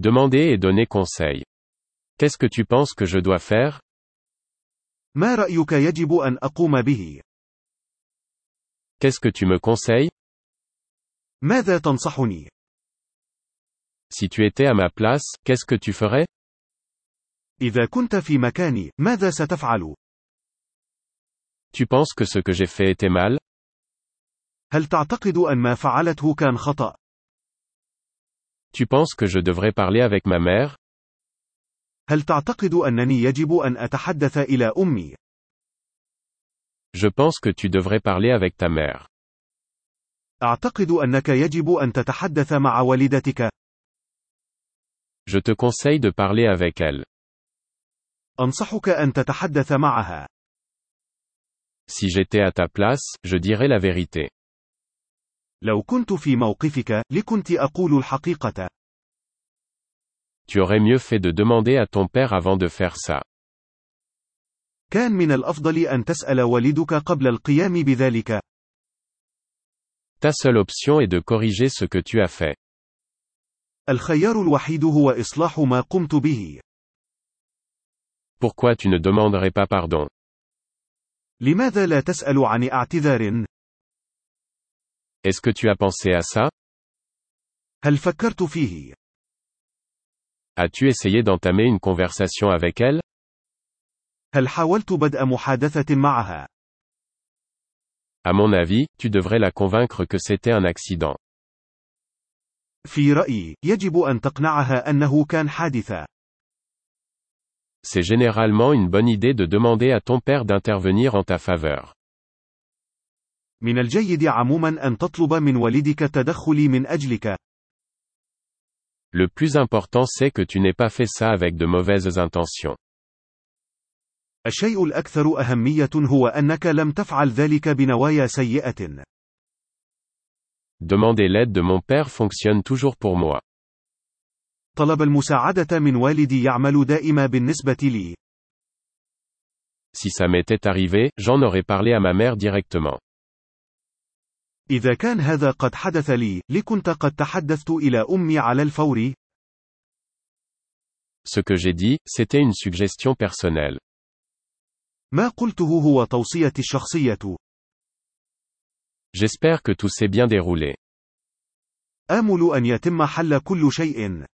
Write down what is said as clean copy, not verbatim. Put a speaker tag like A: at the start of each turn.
A: Demander et donner conseil. Qu'est-ce que tu penses que je dois faire?
B: ما رأيك يجب أن أقوم به؟
A: Qu'est-ce que tu me conseilles?
B: ماذا تنصحني؟
A: Si tu étais à ma place, qu'est-ce que tu ferais?
B: إذا كنت في مكاني، ماذا ستفعل؟
A: Tu penses que ce que j'ai fait était mal?
B: هل تعتقد أن ما فعلته كان خطأ؟
A: Tu penses que je devrais parler avec ma mère?
B: هل تعتقد أنني يجب أن أتحدث إلى أمي؟
A: Je pense que tu devrais parler avec ta mère.
B: أعتقد أنك يجب أن تتحدث مع والدتك.
A: Je te conseille de parler avec elle.
B: أنصحك أن تتحدث معها.
A: Si j'étais à ta place, je dirais la vérité.
B: لو كنت في موقفك، لكنت أقول الحقيقة.
A: Tu aurais mieux fait de demander à ton père avant de faire ça.
B: كان من الأفضل أن تسأل والدك قبل القيام بذلك.
A: Ta seule option est de corriger ce que tu as fait.
B: الخيار الوحيد هو إصلاح ما قمت به.
A: Pourquoi tu ne demanderais pas pardon?
B: لماذا لا تسأل عن اعتذار؟
A: Est-ce que tu as pensé à ça?
B: هل فكرت فيه؟
A: As-tu essayé d'entamer une conversation avec elle?
B: هل حاولت بدء محادثة معها؟
A: À mon avis, tu devrais la convaincre que c'était un accident.
B: في رأيي، يجب أن تقنعها أنه كان حادثا.
A: C'est généralement une bonne idée de demander à ton père d'intervenir en ta faveur.
B: من الجيد عموما أن تطلب من والدك التدخل من أجلك.
A: Le plus important c'est que tu n'aies pas fait ça avec de mauvaises intentions.
B: الشيء الأكثر أهمية هو أنك لم تفعل ذلك بنوايا سيئة.
A: Demander l'aide de mon père fonctionne toujours pour moi.
B: طلب المساعدة من والدي يعمل دائما بالنسبة لي.
A: Si ça m'était arrivé, j'en aurais parlé à ma mère directement.
B: إذا كان هذا قد حدث لي، لكنت قد تحدثت إلى أمي على الفور.
A: Ce que j'ai dit, c'était une suggestion personnelle.
B: ما قلته هو توصيتي الشخصية.
A: J'espère que tout s'est bien déroulé.
B: آمل أن يتم حل كل شيء.